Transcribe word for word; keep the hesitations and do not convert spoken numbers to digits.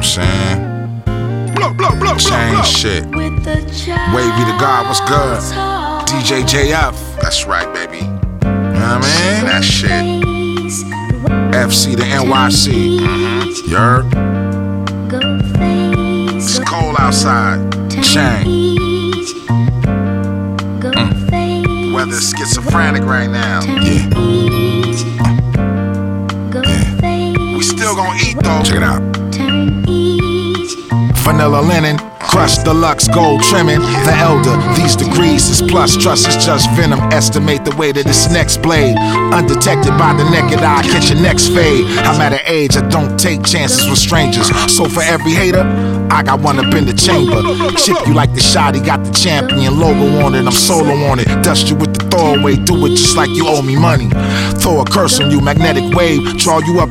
saying? Chain shit. Wavy the God, what's good? D J J F. That's right, baby. You know what I mean? That shit. F C to N Y C. Mm-hmm. You heard? It's cold outside. Chain. Mm. Weather's schizophrenic right now. Yeah. Yeah. We still gonna eat though. Check it out. Vanilla linen, crushed deluxe gold trimming. The elder, these degrees is plus, trust is just venom. Estimate the weight of this next blade. Undetected by the naked eye, catch your next fade. I'm at an age I don't take chances with strangers. So for every hater, I got one up in the chamber. Chip you like the shot, he got the champion logo on it. I'm solo on it, dust you with the throwaway. Do it just like you owe me money. Throw a curse on you, magnetic wave, draw you up